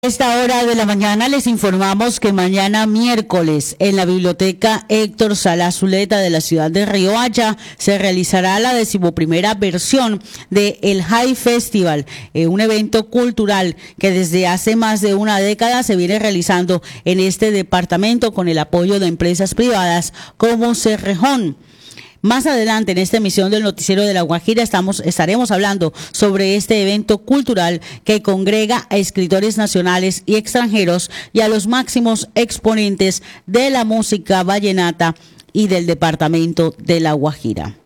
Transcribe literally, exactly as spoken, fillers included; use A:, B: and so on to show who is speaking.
A: Esta hora de la mañana les informamos que mañana miércoles en la Biblioteca Héctor Sala Zuleta de la ciudad de Riohacha se realizará la decimoprimera versión de el High Festival, eh, un evento cultural que desde hace más de una década se viene realizando en este departamento con el apoyo de empresas privadas como Cerrejón. Más adelante en esta emisión del Noticiero de La Guajira estamos, estaremos hablando sobre este evento cultural que congrega a escritores nacionales y extranjeros y a los máximos exponentes de la música vallenata y del departamento de La Guajira.